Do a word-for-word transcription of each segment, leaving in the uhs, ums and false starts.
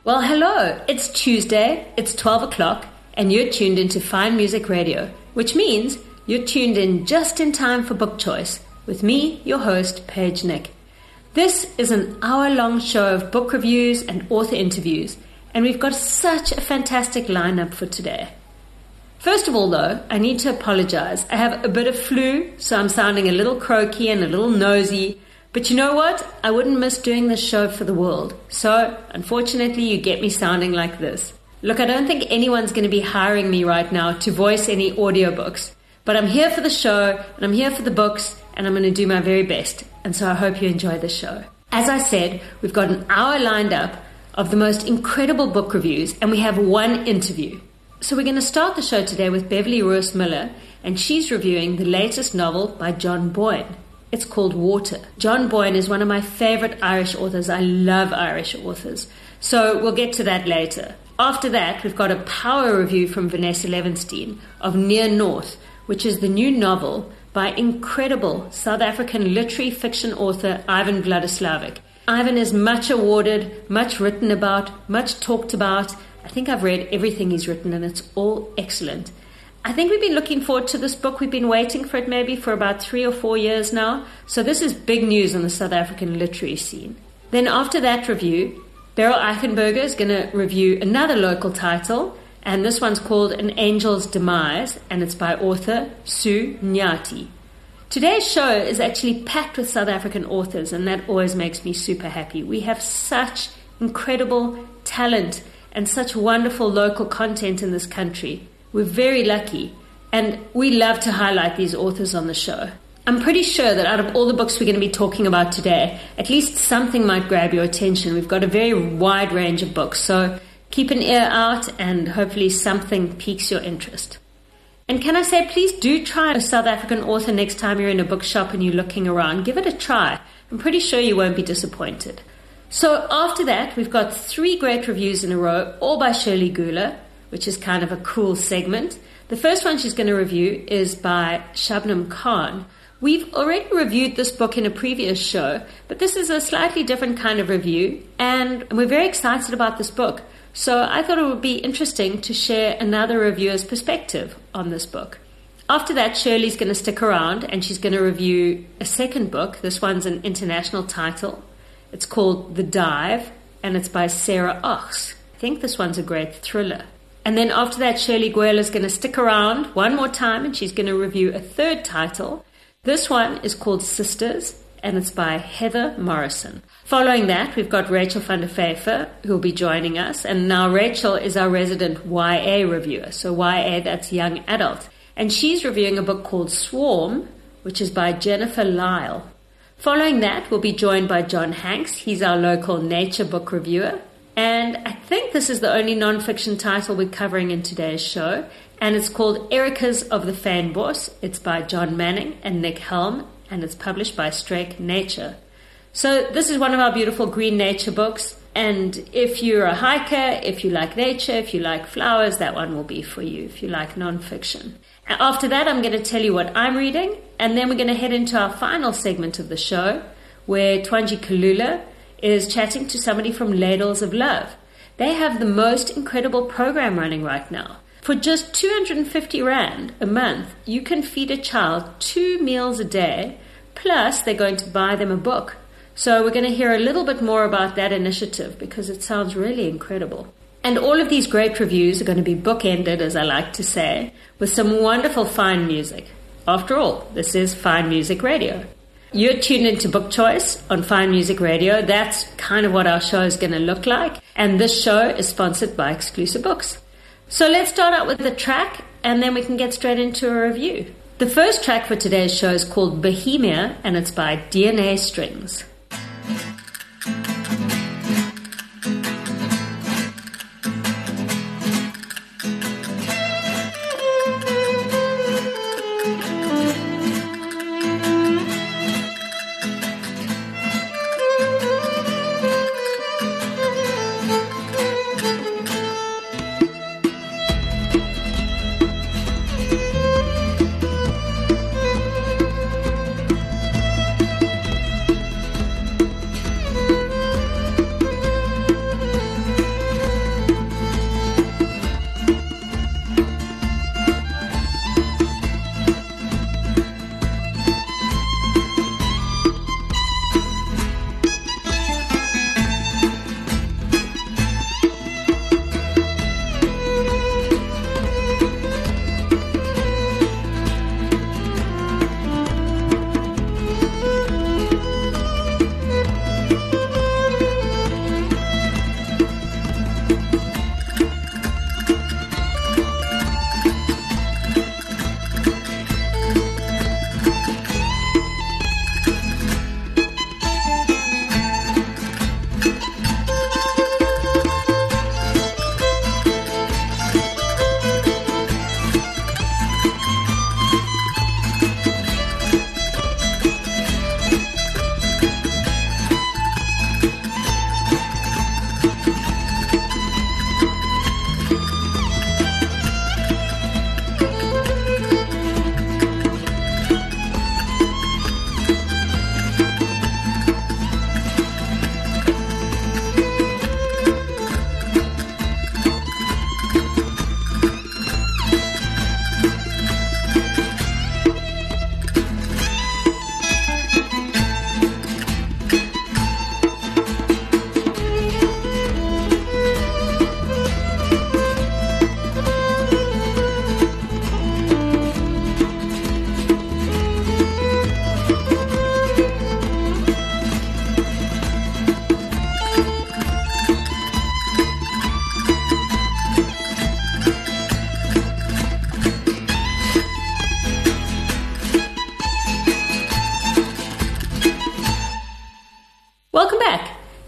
Well, hello. It's Tuesday, it's twelve o'clock, and you're tuned into Fine Music Radio, which means you're tuned in just in time for Book Choice, with me, your host, Paige Nick. This is an hour-long show of book reviews and author interviews, and we've got such a fantastic lineup for today. First of all, though, I need to apologize. I have a bit of flu, so I'm sounding a little croaky and a little nosy. But you know what? I wouldn't miss doing this show for the world. So, unfortunately, you get me sounding like this. Look, I don't think anyone's going to be hiring me right now to voice any audiobooks. But I'm here for the show, and I'm here for the books, and I'm going to do my very best. And so I hope you enjoy the show. As I said, we've got an hour lined up of the most incredible book reviews, and we have one interview. So we're going to start the show today with Beverly Roos Miller, and she's reviewing the latest novel by John Boyne. It's called Water. John Boyne is one of my favorite Irish authors. I love Irish authors. So we'll get to that later. After that, we've got a power review from Vanessa Levenstein of Near North, which is the new novel by incredible South African literary fiction author Ivan Vladislavic. Ivan is much awarded, much written about, much talked about. I think I've read everything he's written, and it's all excellent. I think we've been looking forward to this book. We've been waiting for it maybe for about three or four years now. So this is big news on the South African literary scene. Then after that review, Beryl Eichenberger is going to review another local title, and this one's called An Angel's Demise, and it's by author Sue Nyati. Today's show is actually packed with South African authors, and that always makes me super happy. We have such incredible talent and such wonderful local content in this country. We're very lucky, and we love to highlight these authors on the show. I'm pretty sure that out of all the books we're going to be talking about today, at least something might grab your attention. We've got a very wide range of books, so keep an ear out and hopefully something piques your interest. And can I say, please do try a South African author next time you're in a bookshop and you're looking around. Give it a try. I'm pretty sure you won't be disappointed. So after that, we've got three great reviews in a row, all by Shirley Gula, which is kind of a cool segment. The first one she's going to review is by Shabnam Khan. We've already reviewed this book in a previous show, but this is a slightly different kind of review, and we're very excited about this book. So I thought it would be interesting to share another reviewer's perspective on this book. After that, Shirley's going to stick around, and she's going to review a second book. This one's an international title. It's called The Dive, and it's by Sarah Ochs. I think this one's a great thriller. And then after that, Shirley Guela is going to stick around one more time, and she's going to review a third title. This one is called Sisters, and it's by Heather Morrison. Following that, we've got Rachel van der Vyver, who will be joining us. And now Rachel is our resident Y A reviewer. So Y A, that's young adult. And she's reviewing a book called Swarm, which is by Jennifer Lyle. Following that, we'll be joined by John Hanks. He's our local nature book reviewer. And I think this is the only non-fiction title we're covering in today's show. And it's called Erica's of the Fynbos. It's by John Manning and Nick Helm, and it's published by Strake Nature. So this is one of our beautiful green nature books. And if you're a hiker, if you like nature, if you like flowers, that one will be for you, if you like non-fiction. After that, I'm going to tell you what I'm reading, and then we're going to head into our final segment of the show, where Twanji Kalula is chatting to somebody from Ladles of Love. They have the most incredible program running right now. For just two hundred fifty rand a month, you can feed a child two meals a day, plus they're going to buy them a book. So we're going to hear a little bit more about that initiative because it sounds really incredible. And all of these great reviews are going to be bookended, as I like to say, with some wonderful fine music. After all, this is Fine Music Radio. You're tuned into Book Choice on Fine Music Radio. That's kind of what our show is going to look like. And this show is sponsored by Exclusive Books. So let's start out with the track, and then we can get straight into a review. The first track for today's show is called Bohemia, and it's by D N A Strings.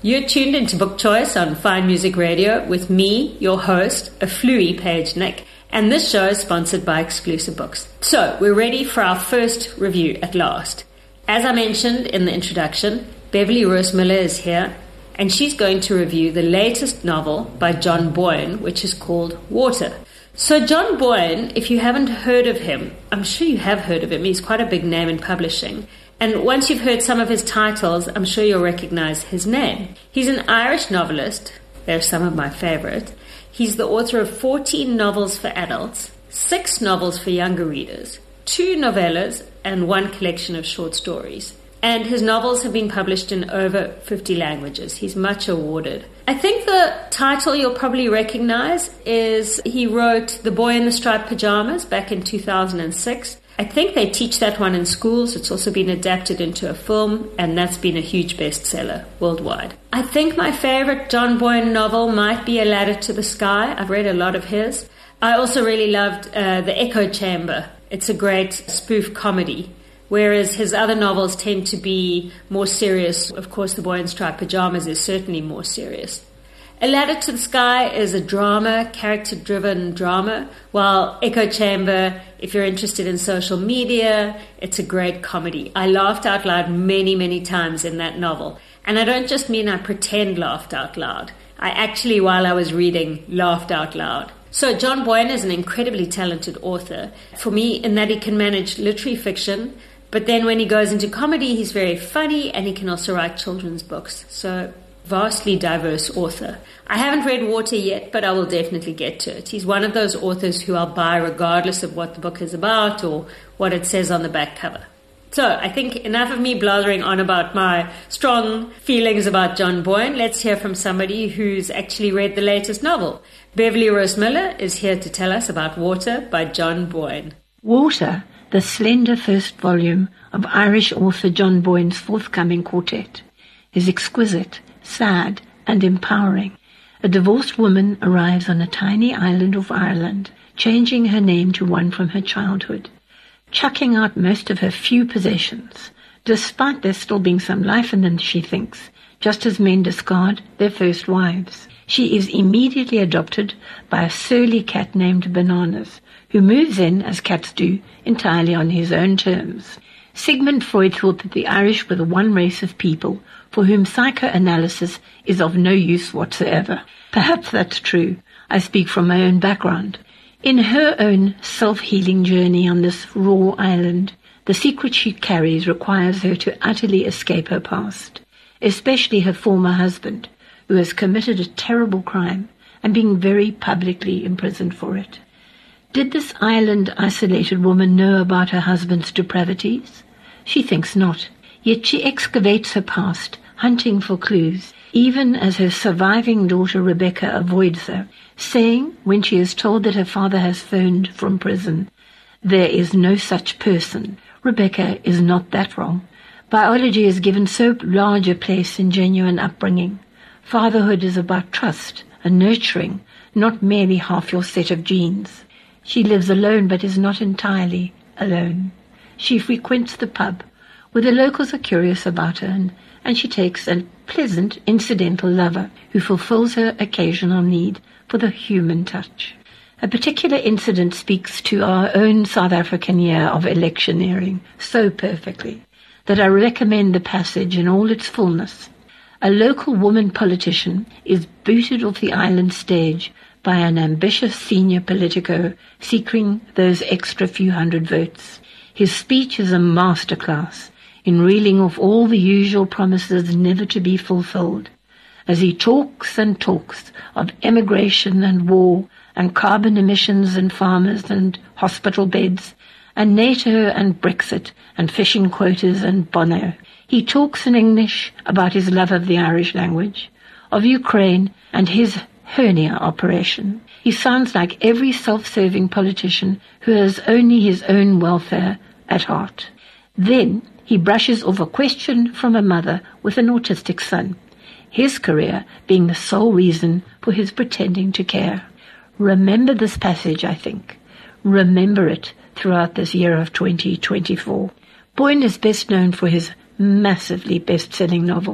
You're tuned into Book Choice on Fine Music Radio with me, your host, a fluey Paige Nick, and this show is sponsored by Exclusive Books. So, we're ready for our first review at last. As I mentioned in the introduction, Beverly Rose Miller is here, and she's going to review the latest novel by John Boyne, which is called Water. So John Boyne, if you haven't heard of him, I'm sure you have heard of him. He's quite a big name in publishing. And once you've heard some of his titles, I'm sure you'll recognize his name. He's an Irish novelist. They're some of my favorite. He's the author of fourteen novels for adults, six novels for younger readers, two novellas, and one collection of short stories. And his novels have been published in over fifty languages. He's much awarded. I think the title you'll probably recognize is he wrote The Boy in the Striped Pajamas back in two thousand six. I think they teach that one in schools. It's also been adapted into a film, and that's been a huge bestseller worldwide. I think my favorite John Boyne novel might be A Ladder to the Sky. I've read a lot of his. I also really loved uh, The Echo Chamber. It's a great spoof comedy, whereas his other novels tend to be more serious. Of course, The Boy in Striped Pajamas is certainly more serious. A Ladder to the Sky is a drama, character-driven drama, while Echo Chamber, if you're interested in social media, it's a great comedy. I laughed out loud many, many times in that novel. And I don't just mean I pretend laughed out loud. I actually, while I was reading, laughed out loud. So John Boyne is an incredibly talented author. For me, in that he can manage literary fiction, but then when he goes into comedy, he's very funny, and he can also write children's books. So vastly diverse author. I haven't read Water yet, but I will definitely get to it. He's one of those authors who I'll buy regardless of what the book is about or what it says on the back cover. So I think enough of me blathering on about my strong feelings about John Boyne. Let's hear from somebody who's actually read the latest novel. Beverly Rose Miller is here to tell us about Water by John Boyne. Water, the slender first volume of Irish author John Boyne's forthcoming quartet, is exquisite, sad, and empowering. A divorced woman arrives on a tiny island of Ireland, changing her name to one from her childhood, chucking out most of her few possessions, despite there still being some life in them, she thinks, just as men discard their first wives. She is immediately adopted by a surly cat named Bananas, who moves in, as cats do, entirely on his own terms. Sigmund Freud thought that the Irish were the one race of people for whom psychoanalysis is of no use whatsoever. Perhaps that's true. I speak from my own background. In her own self-healing journey on this raw island, the secret she carries requires her to utterly escape her past, especially her former husband, who has committed a terrible crime and being very publicly imprisoned for it. Did this island-isolated woman know about her husband's depravities? She thinks not, yet she excavates her past, hunting for clues, even as her surviving daughter Rebecca avoids her, saying, when she is told that her father has phoned from prison, "There is no such person. Rebecca is not that wrong. Biology is given so large a place in genuine upbringing. Fatherhood is about trust and nurturing, not merely half your set of genes." She lives alone, but is not entirely alone. She frequents the pub, where the locals are curious about her, and, and she takes a pleasant, incidental lover who fulfills her occasional need for the human touch. A particular incident speaks to our own South African year of electioneering so perfectly that I recommend the passage in all its fullness. A local woman politician is booted off the island stage by an ambitious senior politico seeking those extra few hundred votes. His speech is a masterclass in reeling off all the usual promises never to be fulfilled, as he talks and talks of emigration and war and carbon emissions and farmers and hospital beds and NATO and Brexit and fishing quotas and Bono. He talks in English about his love of the Irish language, of Ukraine and his hernia operation. He sounds like every self-serving politician who has only his own welfare at heart. Then he brushes off a question from a mother with an autistic son, his career being the sole reason for his pretending to care. Remember this passage, I think. Remember it throughout this year of twenty twenty-four. Boyne is best known for his massively best-selling novel,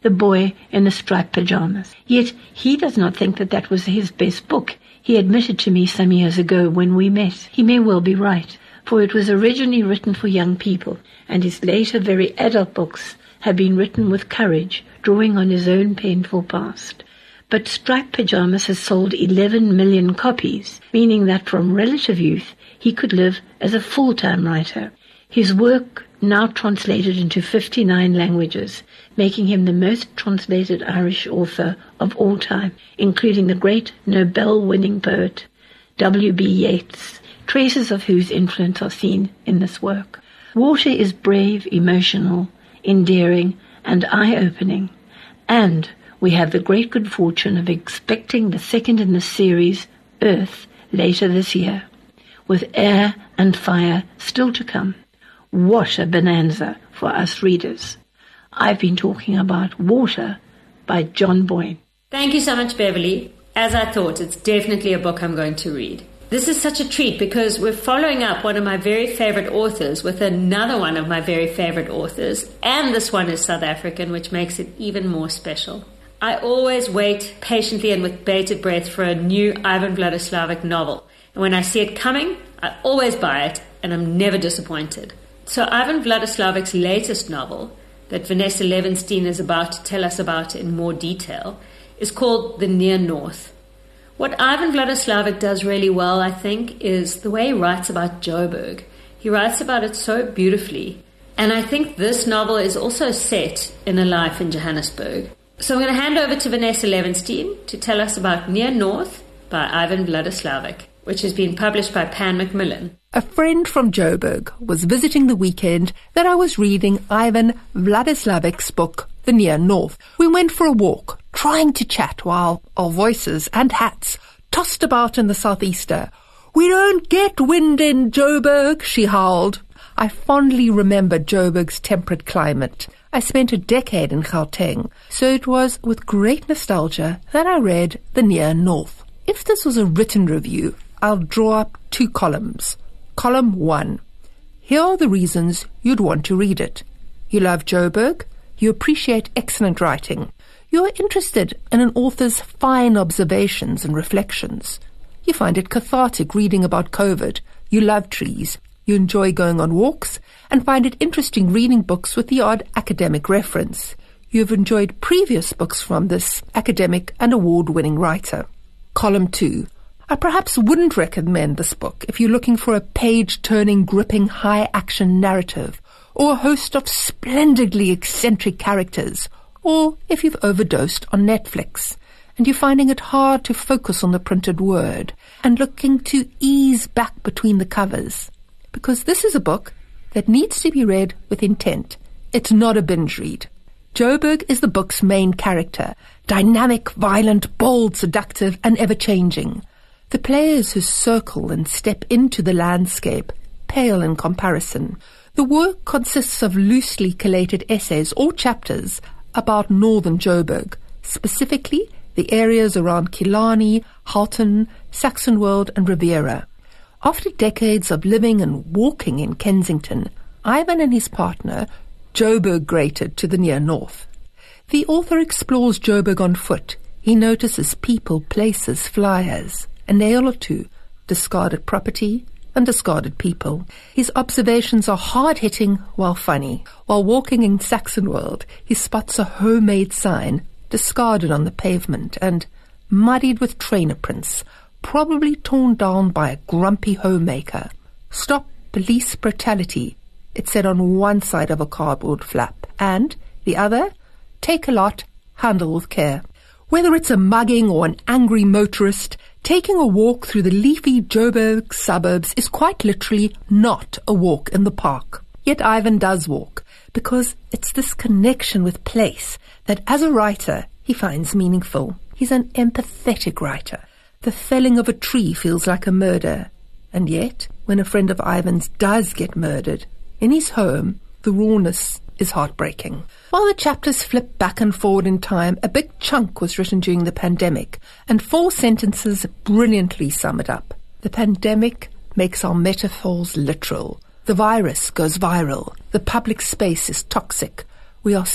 The Boy in the Striped Pyjamas. Yet he does not think that that was his best book. He admitted to me some years ago when we met. He may well be right, for it was originally written for young people, and his later very adult books have been written with courage, drawing on his own painful past. But Striped Pyjamas has sold eleven million copies, meaning that from relative youth he could live as a full-time writer. His work now translated into fifty-nine languages, making him the most translated Irish author of all time, including the great Nobel-winning poet W B Yeats, traces of whose influence are seen in this work. Water is brave, emotional, endearing, and eye-opening, and we have the great good fortune of expecting the second in the series, Earth, later this year, with Air and Fire still to come. What a bonanza for us readers. I've been talking about Water by John Boyne. Thank you so much, Beverly. As I thought, it's definitely a book I'm going to read. This is such a treat because we're following up one of my very favorite authors with another one of my very favorite authors, and this one is South African, which makes it even more special. I always wait patiently and with bated breath for a new Ivan Vladislavik novel, and when I see it coming, I always buy it, and I'm never disappointed. So Ivan Vladislavik's latest novel, that Vanessa Levenstein is about to tell us about in more detail, is called The Near North. What Ivan Vladislavik does really well, I think, is the way he writes about Joburg. He writes about it so beautifully, and I think this novel is also set in a life in Johannesburg. So I'm going to hand over to Vanessa Levenstein to tell us about Near North by Ivan Vladislavik, which has been published by Pan Macmillan. A friend from Joburg was visiting the weekend that I was reading Ivan Vladislavik's book, The Near North. We went for a walk, trying to chat while our voices and hats tossed about in the southeaster. "We don't get wind in Joburg," she howled. I fondly remember Joburg's temperate climate. I spent a decade in Gauteng, so it was with great nostalgia that I read The Near North. If this was a written review, I'll draw up two columns. Column one. Here are the reasons you'd want to read it. You love Joburg. You appreciate excellent writing. You're interested in an author's fine observations and reflections. You find it cathartic reading about COVID. You love trees. You enjoy going on walks and find it interesting reading books with the odd academic reference. You've enjoyed previous books from this academic and award-winning writer. Column two. I perhaps wouldn't recommend this book if you're looking for a page-turning, gripping, high-action narrative, or a host of splendidly eccentric characters, or if you've overdosed on Netflix, and you're finding it hard to focus on the printed word, and looking to ease back between the covers. Because this is a book that needs to be read with intent. It's not a binge read. Joburg is the book's main character, dynamic, violent, bold, seductive, and ever-changing. The players who circle and step into the landscape pale in comparison. The work consists of loosely collated essays or chapters about northern Joburg, specifically the areas around Killarney, Halton, Saxonwold and Riviera. After decades of living and walking in Kensington, Ivan and his partner Joburg-grated to the Near North. The author explores Joburg on foot. He notices people, places, flyers, a nail or two, discarded property and discarded people. His observations are hard-hitting while funny. While walking in Saxonwold, he spots a homemade sign discarded on the pavement and muddied with trainer prints, probably torn down by a grumpy homemaker. "Stop police brutality," it said on one side of a cardboard flap, and the other, "Take a lot, handle with care." Whether it's a mugging or an angry motorist, taking a walk through the leafy Joburg suburbs is quite literally not a walk in the park. Yet Ivan does walk, because it's this connection with place that as a writer he finds meaningful. He's an empathetic writer. The felling of a tree feels like a murder, and yet when a friend of Ivan's does get murdered, in his home, the rawness is heartbreaking. While the chapters flip back and forward in time, a big chunk was written during the pandemic, and four sentences brilliantly sum it up. The pandemic makes our metaphors literal. The virus goes viral. The public space is toxic. We are sick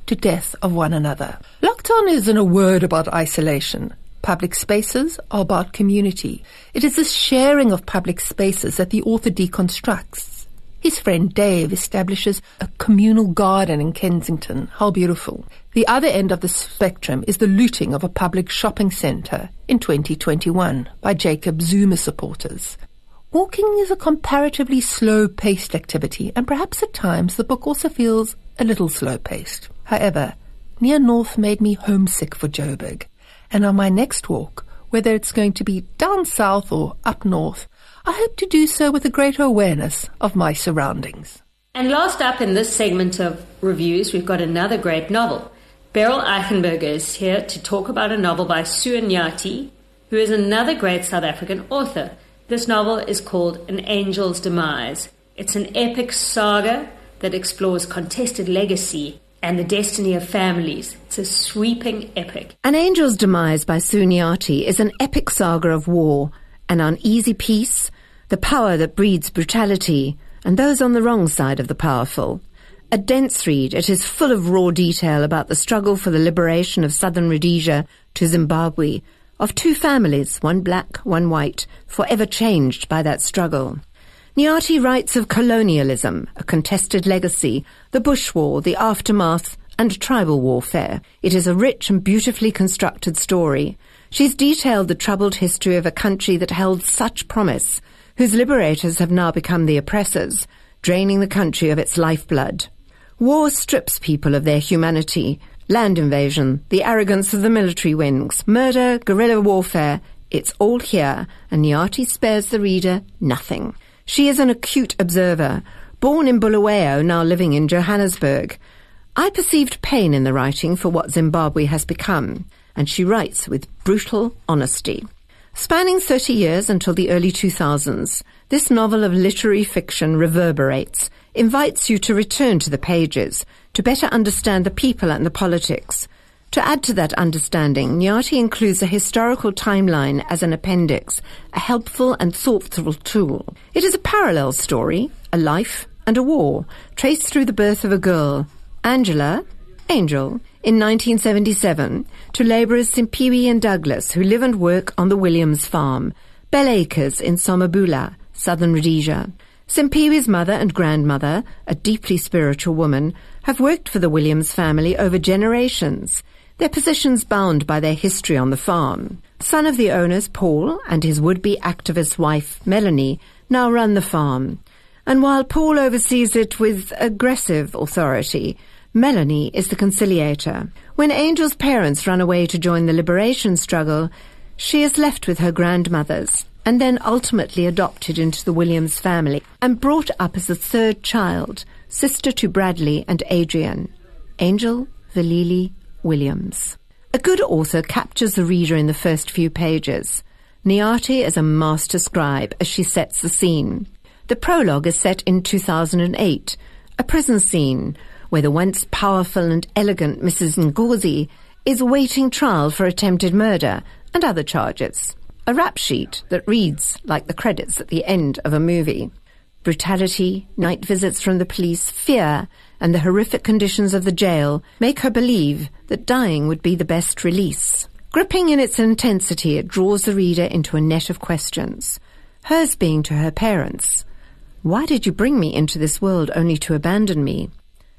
to death of one another. Lockdown isn't a word about isolation. Public spaces are about community. It is this sharing of public spaces that the author deconstructs. His friend Dave establishes a communal garden in Kensington. How beautiful. The other end of the spectrum is the looting of a public shopping centre in twenty twenty-one by Jacob Zuma supporters. Walking is a comparatively slow-paced activity, and perhaps at times the book also feels a little slow-paced. However, Near North made me homesick for Joburg, and on my next walk, whether it's going to be down south or up north, I hope to do so with a greater awareness of my surroundings. And last up in this segment of reviews, we've got another great novel. Beryl Eichenberger is here to talk about a novel by Sue Nyati, who is another great South African author. This novel is called An Angel's Demise. It's an epic saga that explores contested legacy and the destiny of families. It's a sweeping epic. An Angel's Demise by Sue Nyati is an epic saga of war, an uneasy peace, the power that breeds brutality, and those on the wrong side of the powerful. A dense read, it is full of raw detail about the struggle for the liberation of southern Rhodesia to Zimbabwe, of two families, one black, one white, forever changed by that struggle. Nyati writes of colonialism, a contested legacy, the Bush War, the aftermath, and tribal warfare. It is a rich and beautifully constructed story. She's detailed the troubled history of a country that held such promise, whose liberators have now become the oppressors, draining the country of its lifeblood. War strips people of their humanity. Land invasion, the arrogance of the military wings, murder, guerrilla warfare, it's all here, and Nyati spares the reader nothing. She is an acute observer, born in Bulawayo, now living in Johannesburg. I perceived pain in the writing for what Zimbabwe has become, and she writes with brutal honesty. Spanning thirty years until the early two thousands, this novel of literary fiction reverberates, invites you to return to the pages, to better understand the people and the politics. To add to that understanding, Nyati includes a historical timeline as an appendix, a helpful and thoughtful tool. It is a parallel story, a life and a war, traced through the birth of a girl, Angela, Angel, in nineteen seventy-seven, to labourers Simpiwe and Douglas, who live and work on the Williams farm, Bell Acres in Somabula, southern Rhodesia. Simpiwe's mother and grandmother, a deeply spiritual woman, have worked for the Williams family over generations, their positions bound by their history on the farm. Son of the owners, Paul, and his would-be activist wife, Melanie, now run the farm. And while Paul oversees it with aggressive authority, Melanie is the conciliator. When Angel's parents run away to join the liberation struggle, she is left with her grandmothers, and then ultimately adopted into the Williams family and brought up as the third child, sister to Bradley and Adrian, Angel Valili Williams. A good author captures the reader in the first few pages. Nyati is a master scribe as she sets the scene. The prologue is set in two thousand eight, a prison scene where the once powerful and elegant Missus Ngozi is awaiting trial for attempted murder and other charges. A rap sheet that reads like the credits at the end of a movie. Brutality, night visits from the police, fear, and the horrific conditions of the jail make her believe that dying would be the best release. Gripping in its intensity, it draws the reader into a net of questions. Hers being to her parents, "Why did you bring me into this world only to abandon me?"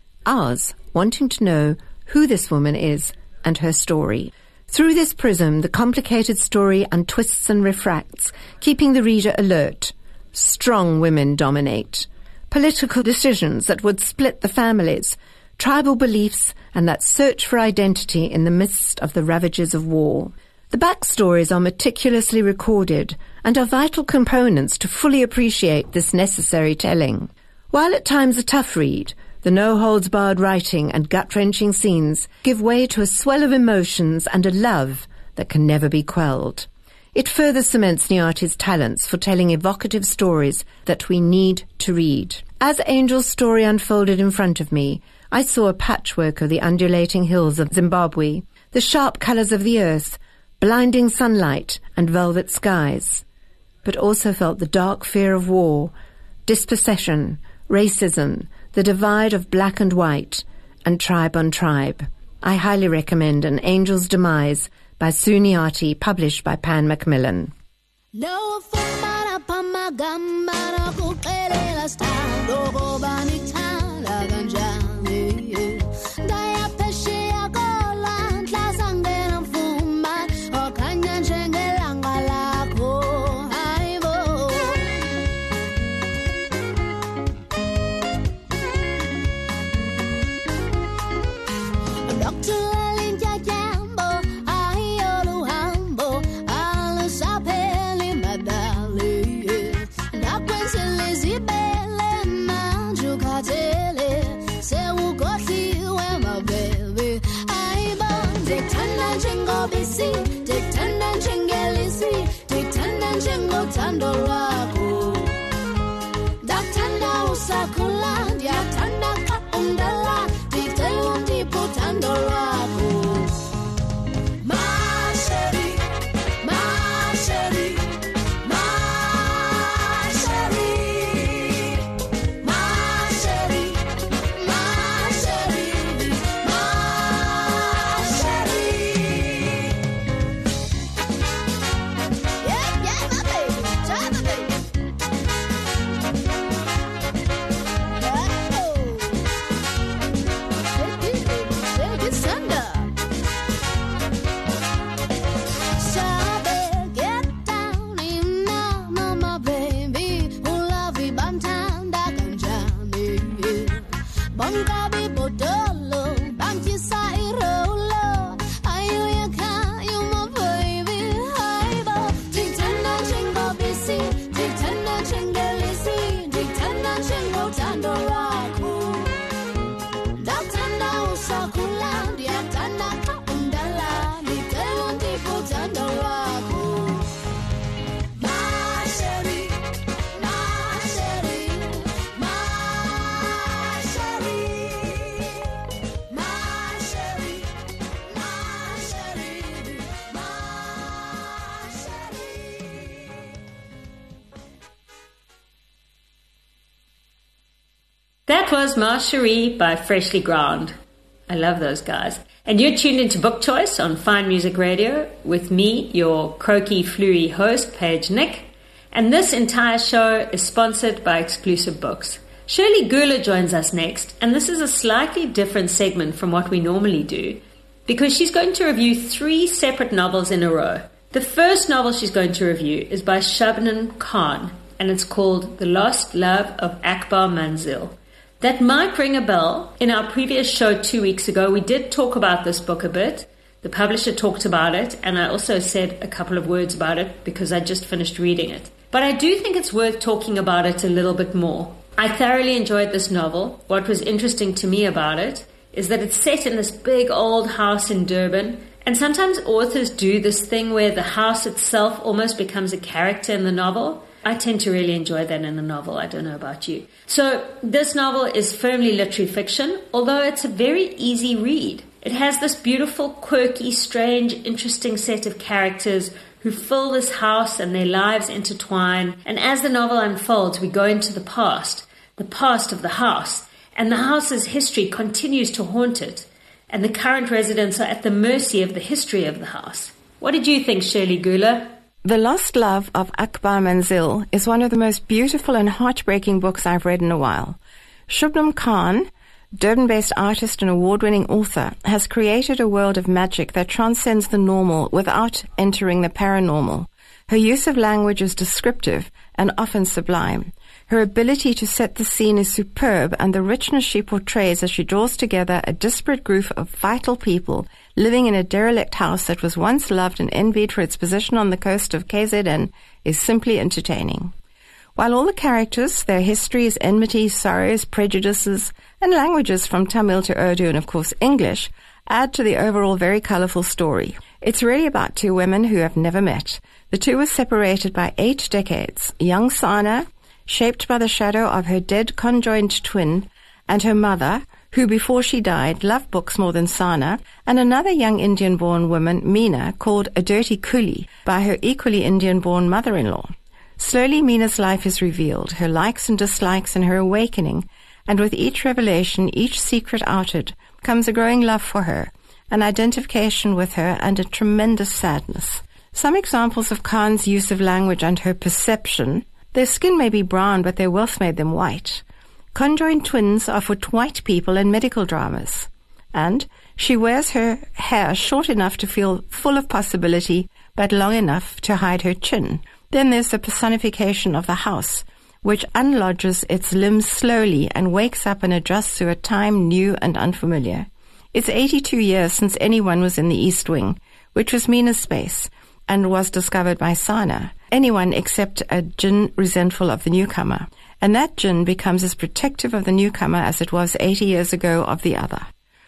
Ours, wanting to know who this woman is and her story. Through this prism, the complicated story untwists and refracts, keeping the reader alert. Strong women dominate. Political decisions that would split the families, tribal beliefs, and that search for identity in the midst of the ravages of war. The backstories are meticulously recorded and are vital components to fully appreciate this necessary telling. While at times a tough read, the no-holds-barred writing and gut-wrenching scenes give way to a swell of emotions and a love that can never be quelled. It further cements Nyati's talents for telling evocative stories that we need to read. As Angel's story unfolded in front of me, I saw a patchwork of the undulating hills of Zimbabwe, the sharp colours of the earth, blinding sunlight and velvet skies, but also felt the dark fear of war, dispossession, racism, the divide of black and white, and Tribe on Tribe. I highly recommend An Angel's Demise by Suniati, published by Pan Macmillan. No fumara pamagamba kukelela stando gobani tala ganjani daya peshe agola ntlasangena mfuma okanya njengelanga lakho hayibo Doctor Linda Jambo ayolu hambo alusape Tando lako Daktanda usakula Diatanda kaundala Ditelo ndipo tando lako Ma chérie, ma chérie, ma chérie, ma chérie, ma chérie, ma chérie. Yeah, yeah, my baby, try my baby. Oh, take it, baby, take it, Sanda. Sabe, get down in now, my baby. Ulavi bantanda kanjani. Bangabi bodolo, banki sairolo. Ayo yaka, you my baby. Haibo, titanda chingo bisi, titanda chingelisi, titanda chingo tando raku. Datanda usakula, diatanda kaundala, ditelo ndipo tando raku. Ma chérie, ma chérie, ma chérie, ma chérie, ma chérie, ma chérie. That was Ma Cherie by Freshly Ground. I love those guys. And you're tuned into Book Choice on Fine Music Radio with me, your croaky, fluey host, Paige Nick. And this entire show is sponsored by Exclusive Books. Shirley Gula joins us next, and this is a slightly different segment from what we normally do because she's going to review three separate novels in a row. The first novel she's going to review is by Shabnam Khan, and it's called The Lost Love of Akbar Manzil. That might ring a bell. In our previous show two weeks ago, we did talk about this book a bit. The publisher talked about it, and I also said a couple of words about it because I just finished reading it. But I do think it's worth talking about it a little bit more. I thoroughly enjoyed this novel. What was interesting to me about it is that it's set in this big old house in Durban, and sometimes authors do this thing where the house itself almost becomes a character in the novel. I tend to really enjoy that in a novel. I don't know about you. So this novel is firmly literary fiction, although it's a very easy read. It has this beautiful, quirky, strange, interesting set of characters who fill this house and their lives intertwine. And as the novel unfolds, we go into the past, the past of the house. And the house's history continues to haunt it. And the current residents are at the mercy of the history of the house. What did you think, Shirley Gula? The Lost Love of Akbar Manzil is one of the most beautiful and heartbreaking books I've read in a while. Shabnam Khan, Durban-based artist and award-winning author, has created a world of magic that transcends the normal without entering the paranormal. Her use of language is descriptive and often sublime. Her ability to set the scene is superb, and the richness she portrays as she draws together a disparate group of vital people living in a derelict house that was once loved and envied for its position on the coast of K Z N is simply entertaining. While all the characters, their histories, enmities, sorrows, prejudices, and languages from Tamil to Urdu and, of course, English, add to the overall very colorful story. It's really about two women who have never met. The two were separated by eight decades. Young Sana, shaped by the shadow of her dead conjoined twin, and her mother, who before she died loved books more than Sana, and another young Indian-born woman, Meena, called a dirty coolie by her equally Indian-born mother-in-law. Slowly Meena's life is revealed, her likes and dislikes and her awakening, and with each revelation, each secret outed, comes a growing love for her, an identification with her, and a tremendous sadness. Some examples of Khan's use of language and her perception: their skin may be brown, but their wealth made them white. Conjoined twins are for white people in medical dramas. And she wears her hair short enough to feel full of possibility, but long enough to hide her chin. Then there's the personification of the house, which unlodges its limbs slowly and wakes up and adjusts to a time new and unfamiliar. It's eighty-two years since anyone was in the East Wing, which was Mina's space, and was discovered by Sana, anyone except a jinn resentful of the newcomer. And that jinn becomes as protective of the newcomer as it was eighty years ago of the other.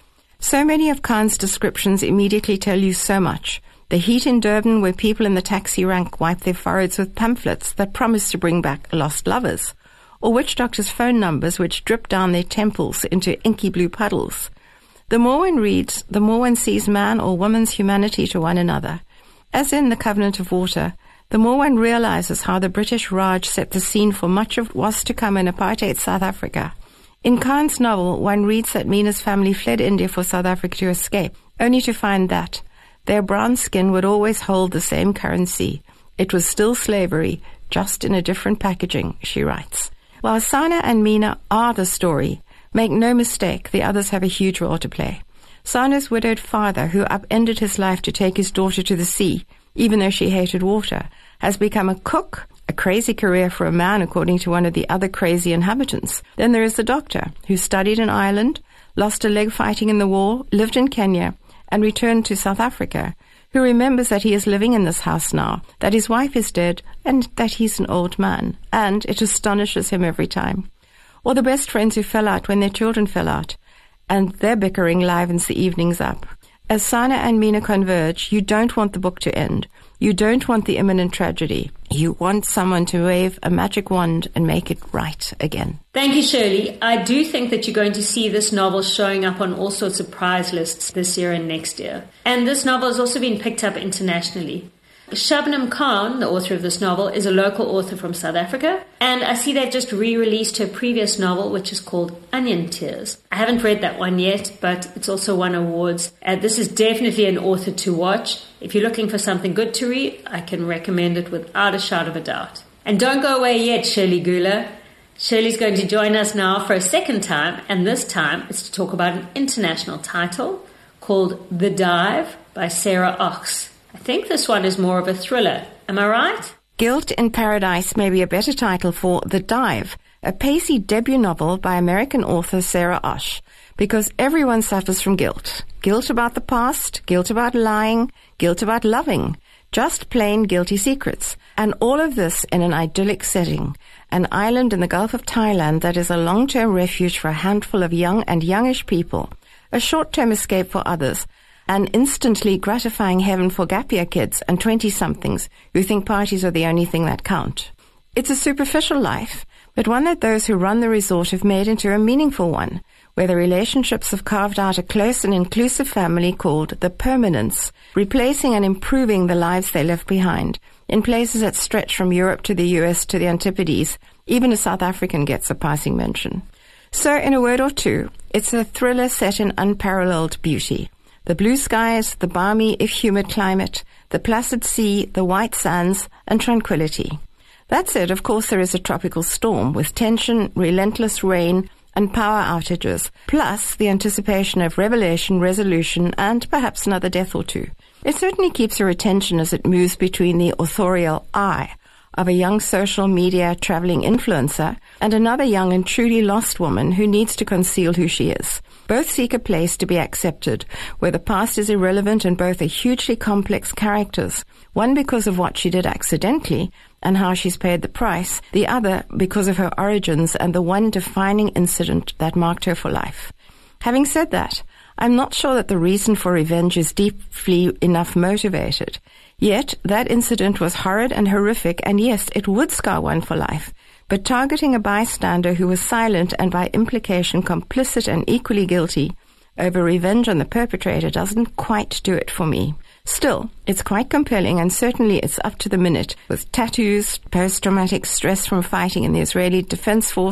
So many of Khan's descriptions immediately tell you so much. The heat in Durban, where people in the taxi rank wipe their foreheads with pamphlets that promise to bring back lost lovers, or witch doctors' phone numbers which drip down their temples into inky blue puddles. The more one reads, the more one sees man or woman's humanity to one another. As in The Covenant of Water, the more one realizes how the British Raj set the scene for much of what was to come in apartheid South Africa. In Khan's novel, one reads that Mina's family fled India for South Africa to escape, only to find that their brown skin would always hold the same currency. It was still slavery, just in a different packaging, she writes. While Sana and Mina are the story, make no mistake, the others have a huge role to play. Sana's widowed father, who upended his life to take his daughter to the sea, even though she hated water, has become a cook, a crazy career for a man, according to one of the other crazy inhabitants. Then there is the doctor, who studied in Ireland, lost a leg fighting in the war, lived in Kenya, and returned to South Africa, who remembers that he is living in this house now, that his wife is dead, and that he's an old man, and it astonishes him every time. Or the best friends who fell out when their children fell out, and their bickering livens the evenings up. As Sana and Mina converge, you don't want the book to end. You don't want the imminent tragedy. You want someone to wave a magic wand and make it right again. Thank you, Shirley. I do think that you're going to see this novel showing up on all sorts of prize lists this year and next year. And this novel has also been picked up internationally. Shabnam Khan, the author of this novel, is a local author from South Africa, and I see they just re-released her previous novel, which is called Onion Tears. I haven't read that one yet, but it's also won awards. Uh, this is definitely an author to watch. If you're looking for something good to read, I can recommend it without a shadow of a doubt. And don't go away yet, Shirley Gula. Shirley's going to join us now for a second time, and this time it's to talk about an international title called The Dive by Sarah Ox. I think this one is more of a thriller. Am I right? Guilt in Paradise may be a better title for The Dive, a pacey debut novel by American author Sarah Osh, because everyone suffers from guilt. Guilt about the past, guilt about lying, guilt about loving, just plain guilty secrets. And all of this in an idyllic setting, an island in the Gulf of Thailand that is a long-term refuge for a handful of young and youngish people, a short-term escape for others, an instantly gratifying heaven for gap year kids and twenty-somethings who think parties are the only thing that count. It's a superficial life, but one that those who run the resort have made into a meaningful one, where the relationships have carved out a close and inclusive family called the Permanents, replacing and improving the lives they left behind, in places that stretch from Europe to the U S to the Antipodes. Even a South African gets a passing mention. So, in a word or two, it's a thriller set in unparalleled beauty. The blue skies, the balmy, if humid climate, the placid sea, the white sands, and tranquility. That said, of course, there is a tropical storm with tension, relentless rain, and power outages, plus the anticipation of revelation, resolution, and perhaps another death or two. It certainly keeps your attention as it moves between the authorial eye of a young social media traveling influencer and another young and truly lost woman who needs to conceal who she is. Both seek a place to be accepted, where the past is irrelevant and both are hugely complex characters, one because of what she did accidentally and how she's paid the price, the other because of her origins and the one defining incident that marked her for life. Having said that, I'm not sure that the reason for revenge is deeply enough motivated. Yet, that incident was horrid and horrific, and yes, it would scar one for life. But targeting a bystander who was silent and by implication complicit and equally guilty over revenge on the perpetrator doesn't quite do it for me. Still, it's quite compelling, and certainly it's up to the minute, with tattoos, post-traumatic stress from fighting in the Israeli Defense Force,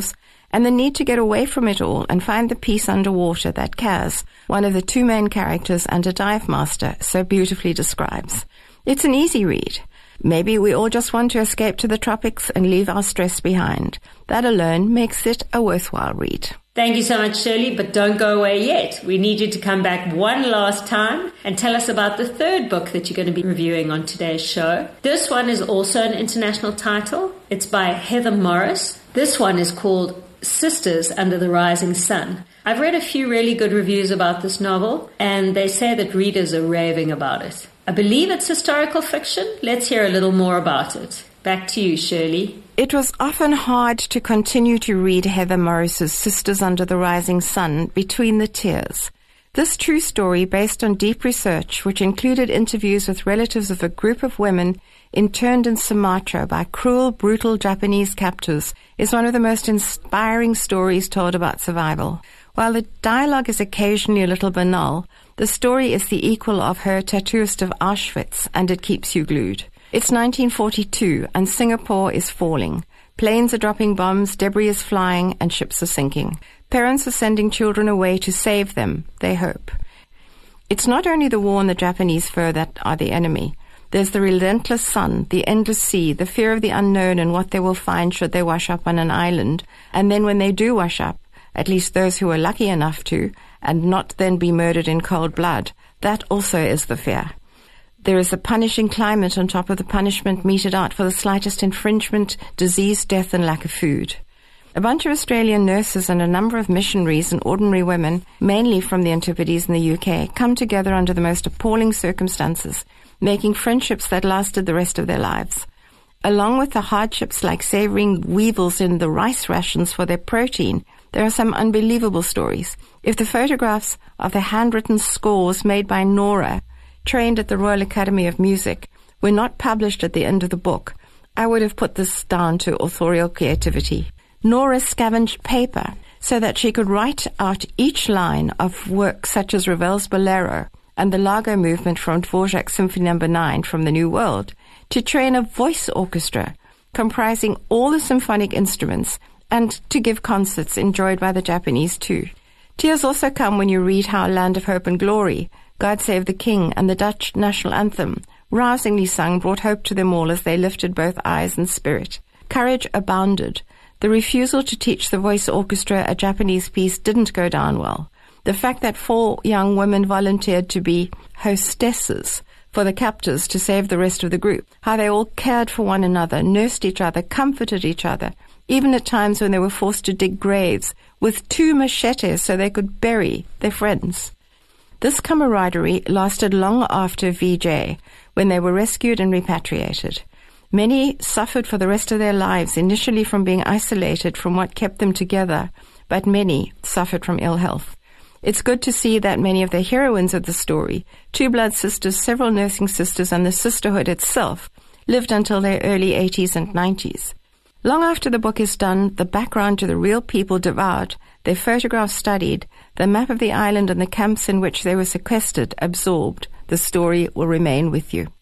and the need to get away from it all and find the peace underwater that Kaz, one of the two main characters and a dive master, so beautifully describes. It's an easy read. Maybe we all just want to escape to the tropics and leave our stress behind. That alone makes it a worthwhile read. Thank you so much, Shirley, but don't go away yet. We need you to come back one last time and tell us about the third book that you're going to be reviewing on today's show. This one is also an international title. It's by Heather Morris. This one is called Sisters Under the Rising Sun. I've read a few really good reviews about this novel, and they say that readers are raving about it. I believe it's historical fiction. Let's hear a little more about it. Back to you, Shirley. It was often hard to continue to read Heather Morris's Sisters Under the Rising Sun between the tears. This true story, based on deep research, which included interviews with relatives of a group of women interned in Sumatra by cruel, brutal Japanese captors, is one of the most inspiring stories told about survival. While the dialogue is occasionally a little banal, the story is the equal of her Tattooist of Auschwitz, and it keeps you glued. It's nineteen forty-two, and Singapore is falling. Planes are dropping bombs, debris is flying, and ships are sinking. Parents are sending children away to save them, they hope. It's not only the war and the Japanese fur that are the enemy. There's the relentless sun, the endless sea, the fear of the unknown and what they will find should they wash up on an island. And then when they do wash up, at least those who are lucky enough to, and not then be murdered in cold blood, that also is the fear. There is the punishing climate on top of the punishment meted out for the slightest infringement, disease, death, and lack of food. A bunch of Australian nurses and a number of missionaries and ordinary women, mainly from the Antipodes in the U K, come together under the most appalling circumstances, making friendships that lasted the rest of their lives. Along with the hardships like savoring weevils in the rice rations for their protein, there are some unbelievable stories. If the photographs of the handwritten scores made by Nora, trained at the Royal Academy of Music, were not published at the end of the book, I would have put this down to authorial creativity. Nora scavenged paper so that she could write out each line of work such as Ravel's Bolero and the Largo movement from Dvorak's Symphony Number nine from the New World, to train a voice orchestra comprising all the symphonic instruments and to give concerts enjoyed by the Japanese too. Tears also come when you read how Land of Hope and Glory, God Save the King, and the Dutch national anthem, rousingly sung, brought hope to them all as they lifted both eyes and spirit. Courage abounded. The refusal to teach the voice orchestra a Japanese piece didn't go down well. The fact that four young women volunteered to be hostesses for the captors to save the rest of the group, how they all cared for one another, nursed each other, comforted each other, even at times when they were forced to dig graves with two machetes so they could bury their friends. This camaraderie lasted long after V J, when they were rescued and repatriated. Many suffered for the rest of their lives, initially from being isolated from what kept them together, but many suffered from ill health. It's good to see that many of the heroines of the story, two blood sisters, several nursing sisters, and the sisterhood itself, lived until their early eighties and nineties. Long after the book is done, the background to the real people devoured, their photographs studied, the map of the island and the camps in which they were sequestered absorbed, the story will remain with you.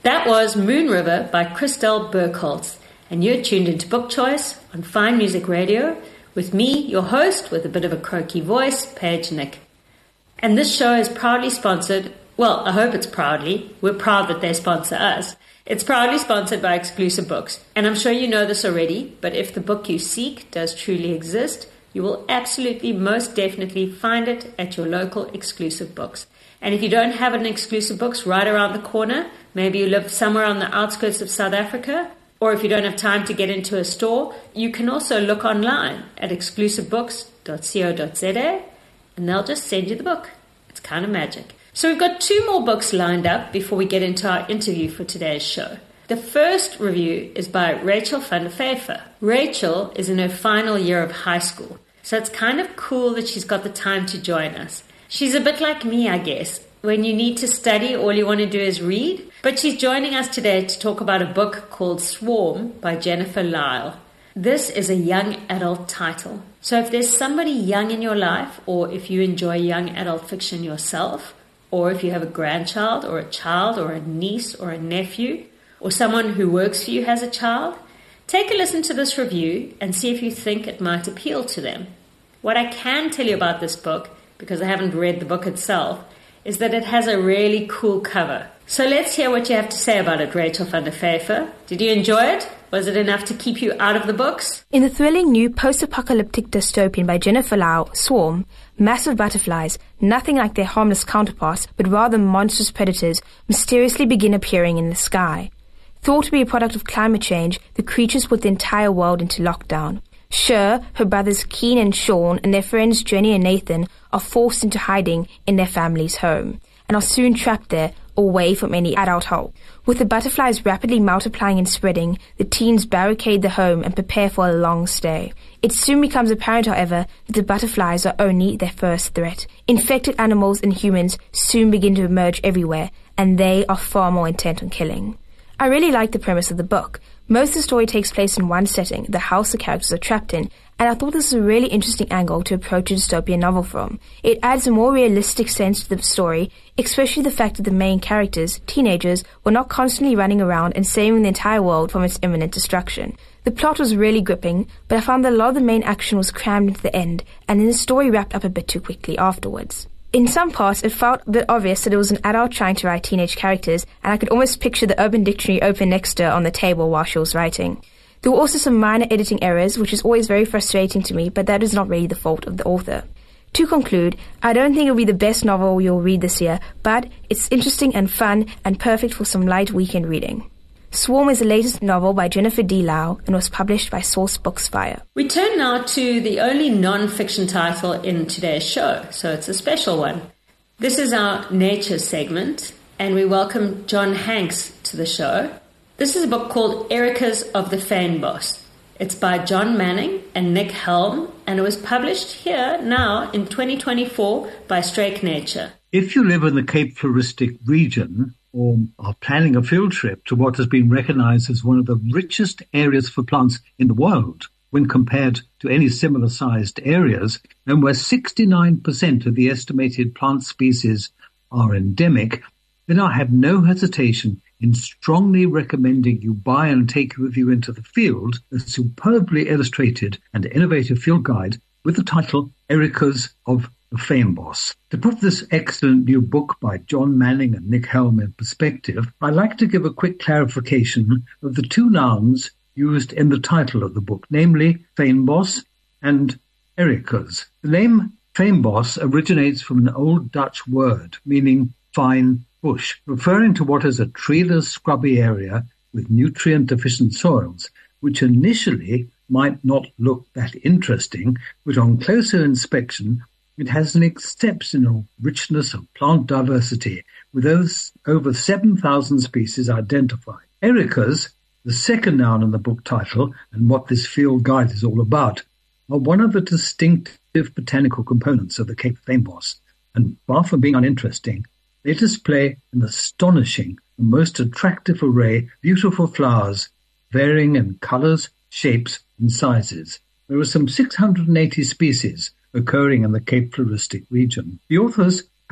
That was Moon River by Christelle Burkholz, and you're tuned into Book Choice on Fine Music Radio with me, your host, with a bit of a croaky voice, Paige Nick. And this show is proudly sponsored, well, I hope it's proudly, we're proud that they sponsor us. It's proudly sponsored by Exclusive Books, and I'm sure you know this already, but if the book you seek does truly exist, you will absolutely, most definitely find it at your local Exclusive Books. And if you don't have an Exclusive Books right around the corner, maybe you live somewhere on the outskirts of South Africa, or if you don't have time to get into a store, you can also look online at exclusive books dot co dot za, and they'll just send you the book. It's kind of magic. So we've got two more books lined up before we get into our interview for today's show. The first review is by Rachel van der Vyver. Rachel is in her final year of high school, so it's kind of cool that she's got the time to join us. She's a bit like me, I guess. When you need to study, all you want to do is read. But she's joining us today to talk about a book called Swarm by Jennifer Lisle. This is a young adult title. So if there's somebody young in your life, or if you enjoy young adult fiction yourself, or if you have a grandchild or a child or a niece or a nephew, or someone who works for you has a child, take a listen to this review and see if you think it might appeal to them. What I can tell you about this book, because I haven't read the book itself, is that it has a really cool cover. So let's hear what you have to say about it, Rachel van der Vyver. Did you enjoy it? Was it enough to keep you out of the books? In the thrilling new post-apocalyptic dystopian by Jennifer Lisle, Swarm, massive butterflies, nothing like their harmless counterparts, but rather monstrous predators, mysteriously begin appearing in the sky. Thought to be a product of climate change, the creatures put the entire world into lockdown. Sure, her brothers Keen and Sean and their friends Jenny and Nathan are forced into hiding in their family's home, and are soon trapped there, away from any adult help. With the butterflies rapidly multiplying and spreading, the teens barricade the home and prepare for a long stay. It soon becomes apparent, however, that the butterflies are only their first threat. Infected animals and humans soon begin to emerge everywhere, and they are far more intent on killing. I really like the premise of the book. Most of the story takes place in one setting, the house the characters are trapped in, and I thought this was a really interesting angle to approach a dystopian novel from. It adds a more realistic sense to the story, especially the fact that the main characters, teenagers, were not constantly running around and saving the entire world from its imminent destruction. The plot was really gripping, but I found that a lot of the main action was crammed into the end, and then the story wrapped up a bit too quickly afterwards. In some parts, it felt a bit obvious that it was an adult trying to write teenage characters, and I could almost picture the Urban Dictionary open next to her on the table while she was writing. There were also some minor editing errors, which is always very frustrating to me, but that is not really the fault of the author. To conclude, I don't think it will be the best novel you'll read this year, but it's interesting and fun and perfect for some light weekend reading. Swarm is the latest novel by Jennifer D. Lisle and was published by Source Books Fire. We turn now to the only non-fiction title in today's show, so it's a special one. This is our nature segment, and we welcome John Hanks to the show. This is a book called Ericas of the Fynbos. It's by John Manning and Nick Helm, and it was published here now in twenty twenty-four by Strake Nature. If you live in the Cape Floristic region, or are planning a field trip to what has been recognized as one of the richest areas for plants in the world when compared to any similar-sized areas, and where sixty-nine percent of the estimated plant species are endemic, then I have no hesitation in strongly recommending you buy and take with you into the field a superbly illustrated and innovative field guide with the title Ericas of the Fynbos. To put this excellent new book by John Manning and Nick Helm in perspective, I'd like to give a quick clarification of the two nouns used in the title of the book, namely Fynbos and Ericas. The name Fynbos originates from an Old Dutch word meaning fine bush, referring to what is a treeless, scrubby area with nutrient-deficient soils, which initially might not look that interesting, but on closer inspection it has an exceptional richness of plant diversity, with over seven thousand species identified. Ericas, the second noun in the book title, and what this field guide is all about, are one of the distinctive botanical components of the Cape Fynbos, and far from being uninteresting, they display an astonishing and most attractive array of beautiful flowers, varying in colours, shapes, and sizes. There are some six hundred eighty species occurring in the Cape Floristic region. The authors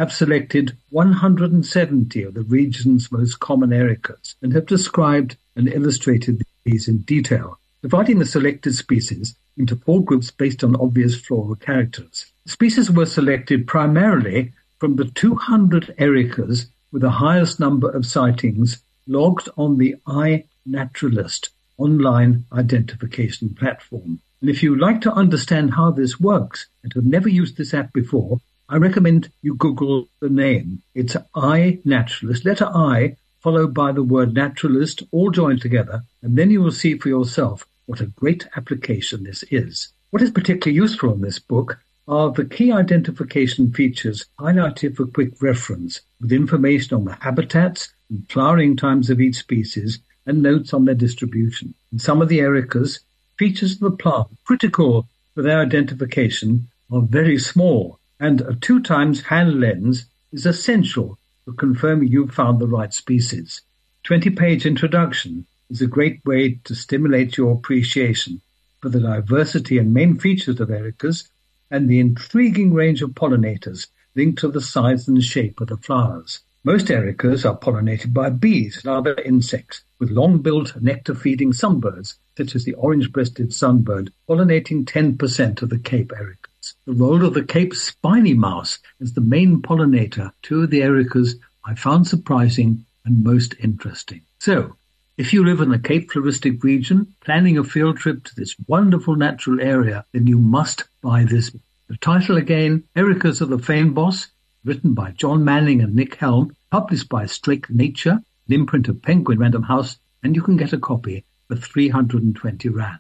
have selected one hundred seventy of the region's most common ericas and have described and illustrated these in detail, dividing the selected species into four groups based on obvious floral characters. The species were selected primarily from the two hundred ericas with the highest number of sightings logged on the iNaturalist online identification platform. And if you like to understand how this works and have never used this app before, I recommend you Google the name. It's iNaturalist, letter I, followed by the word naturalist, all joined together, and then you will see for yourself what a great application this is. What is particularly useful in this book are the key identification features highlighted for quick reference, with information on the habitats and flowering times of each species and notes on their distribution. In some of the ericas, features of the plant critical for their identification are very small, and a two times hand lens is essential for confirming you've found the right species. twenty-page introduction is a great way to stimulate your appreciation for the diversity and main features of ericas and the intriguing range of pollinators linked to the size and shape of the flowers. Most ericas are pollinated by bees and other insects, with long-billed nectar-feeding sunbirds, such as the orange-breasted sunbird, pollinating ten percent of the Cape ericas. The role of the Cape spiny mouse as the main pollinator, two of the ericas I found surprising and most interesting. So, if you live in the Cape Floristic region, planning a field trip to this wonderful natural area, then you must buy this. The title again, Ericas of the Fynbos, written by John Manning and Nick Helm, published by Strake Nature, an imprint of Penguin Random House, and you can get a copy for three hundred twenty rand.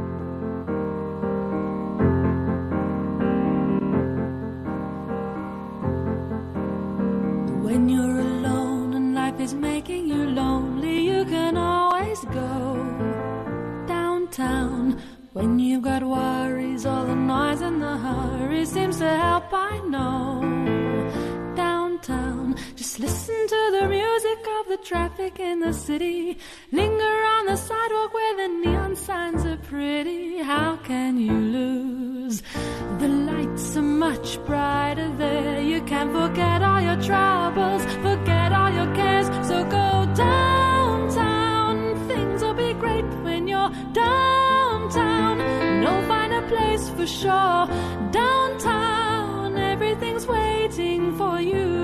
When you're alone and life is making you lonely, you can always go downtown. When you've got worries, all the noise and the hurry seems to help, I know. Downtown, just listen to the music of the traffic in the city. Linger on the sidewalk where the neon signs are pretty. How can you lose? The lights are much brighter there. You can forget all your troubles, forget all your cares. So go downtown, things will be great when you're downtown. No finer place for sure. Downtown, everything's waiting for you.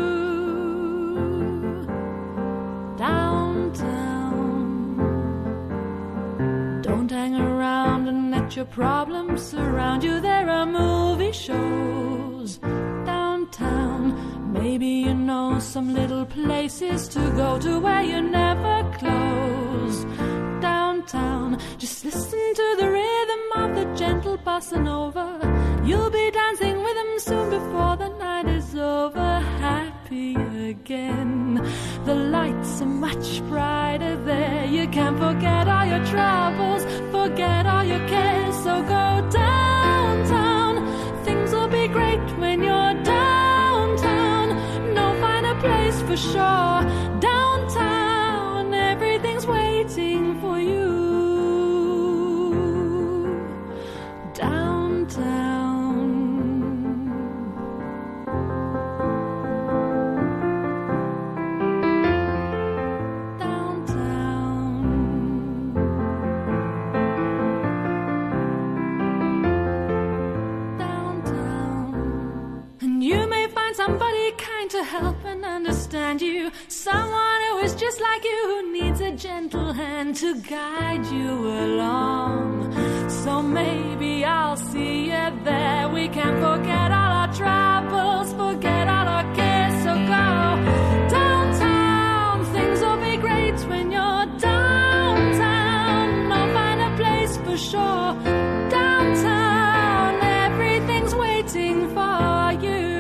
Downtown, don't hang around and let your problems surround you. There are movie shows downtown. Maybe you know some little places to go to where you never close. Downtown, just listen to the rhythm of the gentle bossa nova. You'll be dancing with them soon before the night is over. Happy again, the lights are much brighter there. You can forget all your troubles, forget all your cares. So go downtown, things will be great when you're downtown. No finer place for sure. Downtown, everything's waiting for you. Downtown. Somebody kind to help and understand you. Someone who is just like you, who needs a gentle hand to guide you along. So maybe I'll see you there. We can forget all our troubles, forget all our cares. So go downtown, things will be great when you're downtown. No finer place for sure. Downtown, everything's waiting for you.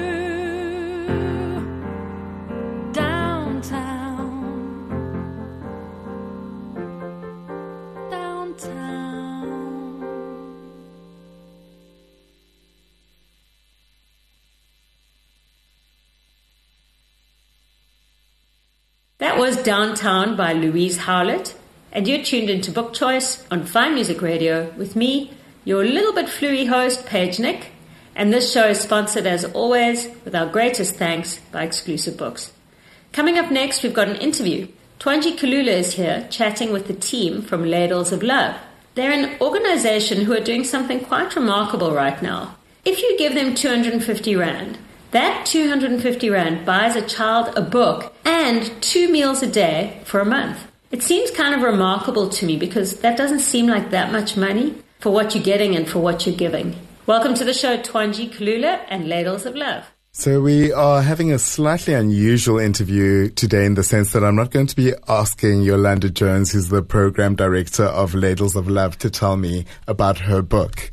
That was Downtown by Louise Howlett, and you're tuned into Book Choice on Fine Music Radio with me, your little bit fluey host, Paige Nick, And this show is sponsored, as always, with our greatest thanks, by Exclusive Books. Coming up next, we've got an interview. Twanji Kalula is here chatting with the team from Ladles of Love. They're an organization who are doing something quite remarkable right now. If you give them two hundred fifty rand, that two hundred fifty rand buys a child a book and two meals a day for a month. It seems kind of remarkable to me because that doesn't seem like that much money for what you're getting and for what you're giving. Welcome to the show, Twanji Kalula and Ladles of Love. So we are having a slightly unusual interview today in the sense that I'm not going to be asking Yolanda Jones, who's the program director of Ladles of Love, to tell me about her book.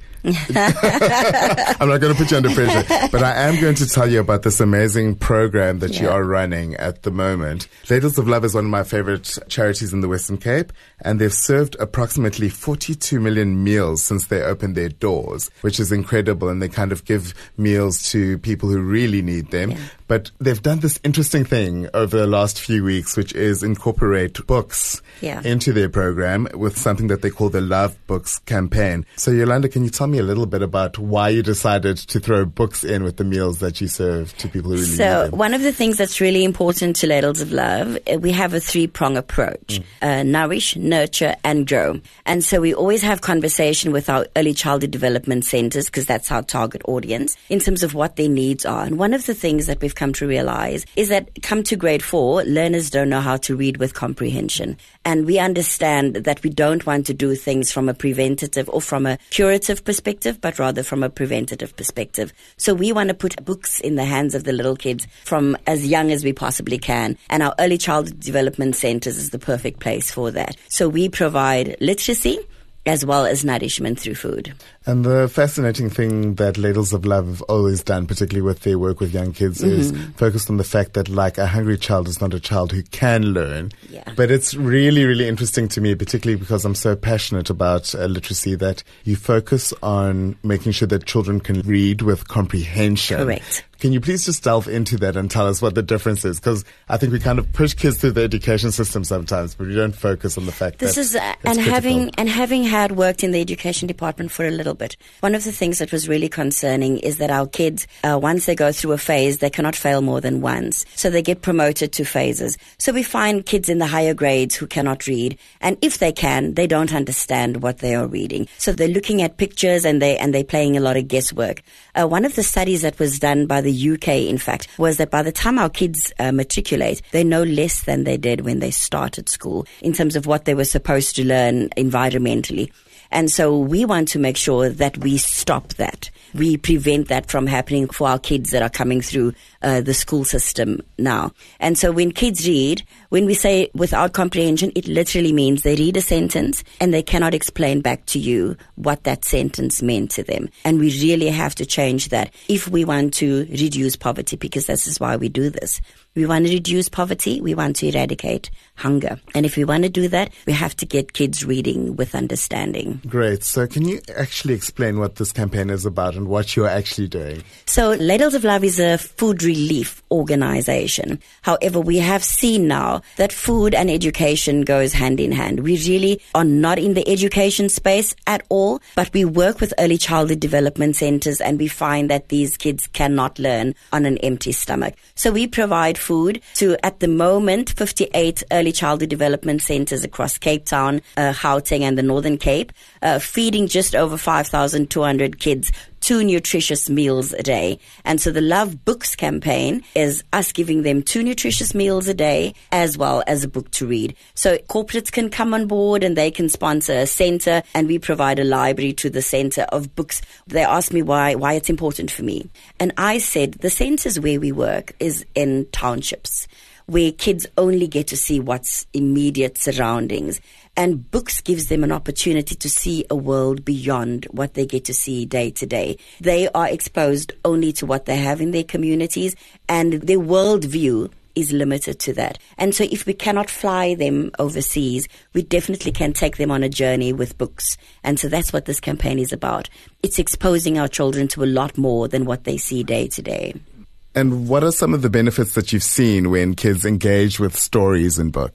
I'm not going to put you under pressure, but I am going to tell you about this amazing program that yeah. you are running at the moment. Ladles of Love is one of my favorite charities in the Western Cape, and they've served approximately forty-two million meals since they opened their doors, which is incredible, and they kind of give meals to people who really need them. Yeah. But they've done this interesting thing over the last few weeks, which is incorporate books yeah. into their program with something that they call the Love Books campaign. So Yolanda, can you tell me a little bit about why you decided to throw books in with the meals that you serve to people who really so need them? One of the things that's really important to Ladles of Love, we have a three-prong approach, mm. uh, nourish, nurture, and grow. And so we always have conversation with our early childhood development centers, because that's our target audience, in terms of what their needs are. And one of the things that we've come to realize is that come to grade four, learners don't know how to read with comprehension. And we understand that we don't want to do things from a preventative or from a curative perspective, but rather from a preventative perspective. So we want to put books in the hands of the little kids from as young as we possibly can. And our early childhood development centers is the perfect place for that. So we provide literacy as well as nourishment through food. And the fascinating thing that Ladles of Love have always done, particularly with their work with young kids, mm-hmm. is focused on the fact that, like, a hungry child is not a child who can learn. Yeah. But it's really, really interesting to me, particularly because I'm so passionate about uh, literacy, that you focus on making sure that children can read with comprehension. Correct. Can you please just delve into that and tell us what the difference is? Because I think we kind of push kids through the education system sometimes, but we don't focus on the fact this that is uh, and critical. having and having had worked in the education department for a little bit. One of the things that was really concerning is that our kids, uh, once they go through a phase, they cannot fail more than once. So they get promoted to phases. So we find kids in the higher grades who cannot read, and if they can, they don't understand what they are reading. So they're looking at pictures and they and they're playing a lot of guesswork. Uh, one of the studies that was done by the U K, in fact, was that by the time our kids uh, matriculate, they know less than they did when they started school in terms of what they were supposed to learn environmentally. And so we want to make sure that we stop that. We prevent that from happening for our kids that are coming through uh, the school system now. And so when kids read, when we say without comprehension, it literally means they read a sentence and they cannot explain back to you what that sentence meant to them. And we really have to change that if we want to reduce poverty, because this is why we do this. We want to reduce poverty. We want to eradicate hunger. And if we want to do that, we have to get kids reading with understanding. Great. So can you actually explain what this campaign is about and what you're actually doing? So Ladles of Love is a food relief organization. However, we have seen now that food and education goes hand in hand. We really are not in the education space at all, but we work with early childhood development centers and we find that these kids cannot learn on an empty stomach. So we provide food to, at the moment, fifty-eight early childhood development centers across Cape Town, uh, Gauteng and the Northern Cape, uh, feeding just over five thousand two hundred kids two nutritious meals a day. And so the Love Books campaign is us giving them two nutritious meals a day as well as a book to read. So corporates can come on board and they can sponsor a center, and we provide a library to the center of books. They asked me why, why it's important for me. And I said the centers where we work is in townships, where kids only get to see what's immediate surroundings. And books gives them an opportunity to see a world beyond what they get to see day to day. They are exposed only to what they have in their communities, and their worldview is limited to that. And so if we cannot fly them overseas, we definitely can take them on a journey with books. And so that's what this campaign is about. It's exposing our children to a lot more than what they see day to day. And what are some of the benefits that you've seen when kids engage with stories in books?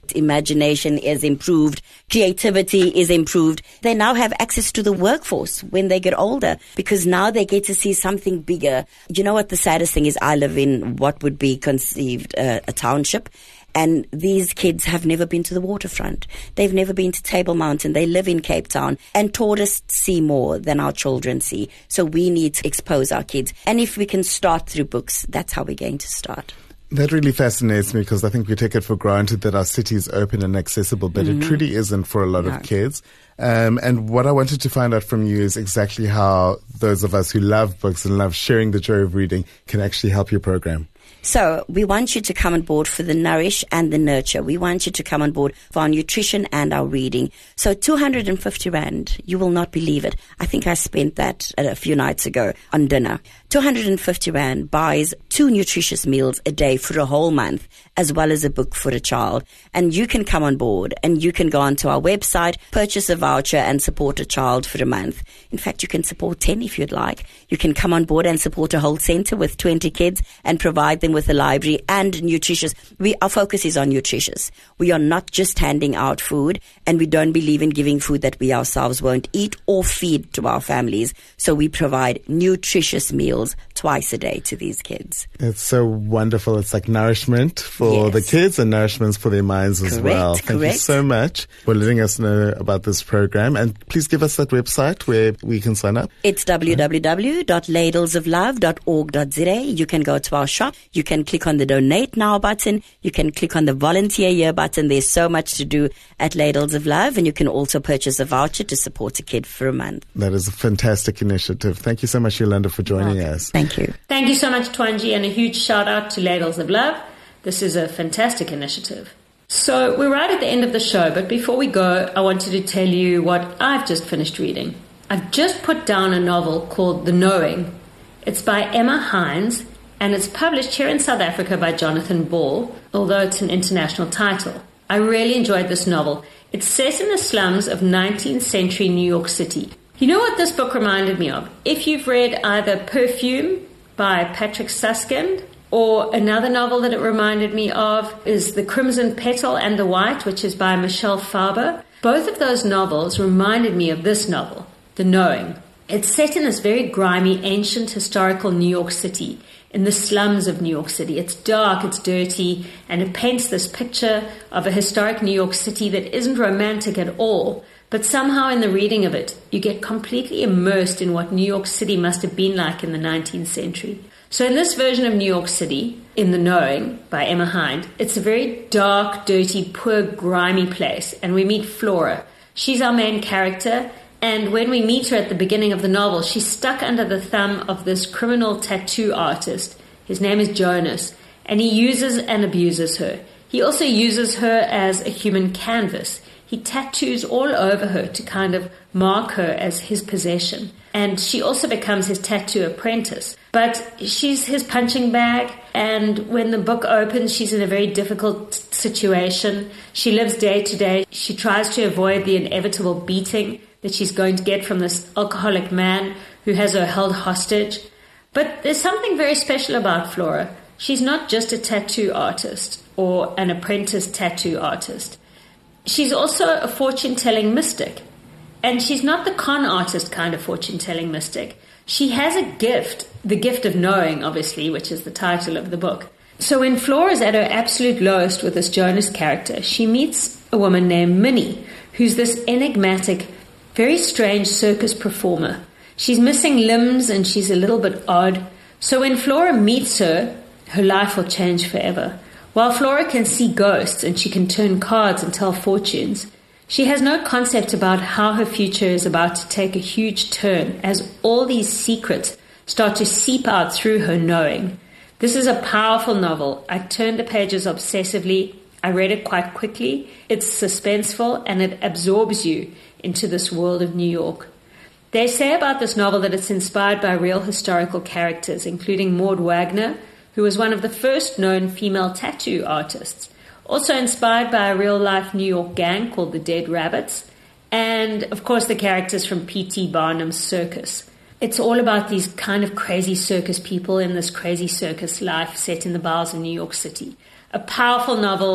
imagination is improved, creativity is improved. They now have access to the workforce when they get older because now they get to see something bigger. You know what the saddest thing is? I live in what would be conceived uh, a township. And these kids have never been to the waterfront. They've never been to Table Mountain. They live in Cape Town. And tourists see more than our children see. So we need to expose our kids. And if we can start through books, that's how we're going to start. That really fascinates me because I think we take it for granted that our city is open and accessible, but mm-hmm. it truly isn't for a lot no. of kids. Um, and what I wanted to find out from you is exactly how those of us who love books and love sharing the joy of reading can actually help your program. So we want you to come on board for the nourish and the nurture. We want you to come on board for our nutrition and our reading. So two hundred fifty rand, you will not believe it. I think I spent that a few nights ago on dinner. two hundred fifty rand buys two nutritious meals a day for a whole month, as well as a book for a child. And you can come on board and you can go onto our website, purchase a voucher and support a child for a month. In fact, you can support ten if you'd like. You can come on board and support a whole center with twenty kids and provide them with a library and nutritious. We, our focus is on nutritious. We are not just handing out food, and we don't believe in giving food that we ourselves won't eat or feed to our families. So we provide nutritious meals twice a day to these kids. It's so wonderful. It's like nourishment for yes. the kids and nourishment for their minds as correct, well. Thank correct. you so much for letting us know about this program. And please give us that website where we can sign up. It's w w w dot ladles of love dot org dot z a. You can go to our shop. You can click on the Donate Now button. You can click on the Volunteer Here button. There's so much to do at Ladles of Love. And you can also purchase a voucher to support a kid for a month. That is a fantastic initiative. Thank you so much, Yolanda, for joining Welcome. us. Thank you. Thank you so much, Twanji, and a huge shout out to Ladles of Love. This is a fantastic initiative. So we're right at the end of the show, but before we go, I wanted to tell you what I've just finished reading. I've just put down a novel called The Knowing. It's by Emma Hines, and it's published here in South Africa by Jonathan Ball, although it's an international title. I really enjoyed this novel. It's set in the slums of nineteenth century New York City. You know what this book reminded me of? If you've read either Perfume by Patrick Suskind, or another novel that it reminded me of is The Crimson Petal and the White, which is by Michelle Faber. Both of those novels reminded me of this novel, The Knowing. It's set in this very grimy, ancient, historical New York City, in the slums of New York City. It's dark, it's dirty, and it paints this picture of a historic New York City that isn't romantic at all. But somehow in the reading of it, you get completely immersed in what New York City must have been like in the nineteenth century. So in this version of New York City, in The Knowing by Emma Hines, it's a very dark, dirty, poor, grimy place. And we meet Flora. She's our main character. And when we meet her at the beginning of the novel, she's stuck under the thumb of this criminal tattoo artist. His name is Jonas. And he uses and abuses her. He also uses her as a human canvas. He tattoos all over her to kind of mark her as his possession. And she also becomes his tattoo apprentice. But she's his punching bag, and when the book opens, she's in a very difficult situation. She lives day to day. She tries to avoid the inevitable beating that she's going to get from this alcoholic man who has her held hostage. But there's something very special about Flora. She's not just a tattoo artist or an apprentice tattoo artist. She's also a fortune-telling mystic. And she's not the con artist kind of fortune-telling mystic. She has a gift, the gift of knowing, obviously, which is the title of the book. So when Flora's at her absolute lowest with this Jonas character, she meets a woman named Minnie, who's this enigmatic, very strange circus performer. She's missing limbs and she's a little bit odd. So when Flora meets her, her life will change forever. While Flora can see ghosts and she can turn cards and tell fortunes, she has no concept about how her future is about to take a huge turn as all these secrets start to seep out through her knowing. This is a powerful novel. I turned the pages obsessively. I read it quite quickly. It's suspenseful and it absorbs you into this world of New York. They say about this novel that it's inspired by real historical characters, including Maud Wagner, who was one of the first known female tattoo artists. Also inspired by a real-life New York gang called the Dead Rabbits, and, of course, the characters from P T Barnum's Circus. It's all about these kind of crazy circus people in this crazy circus life set in the bowels of New York City. A powerful novel.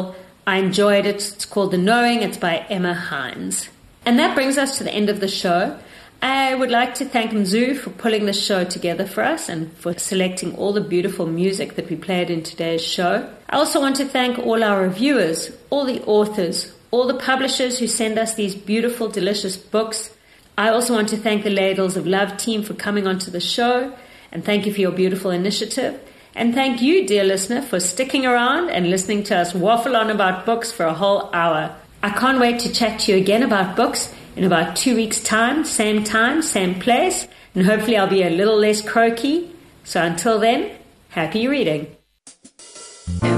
I enjoyed it. It's called The Knowing. It's by Emma Hines. And that brings us to the end of the show. I would like to thank Mzu for pulling this show together for us and for selecting all the beautiful music that we played in today's show. I also want to thank all our reviewers, all the authors, all the publishers who send us these beautiful, delicious books. I also want to thank the Ladles of Love team for coming onto the show, and thank you for your beautiful initiative. And thank you, dear listener, for sticking around and listening to us waffle on about books for a whole hour. I can't wait to chat to you again about books in about two weeks' time, same time, same place, and hopefully I'll be a little less croaky. So until then, happy reading.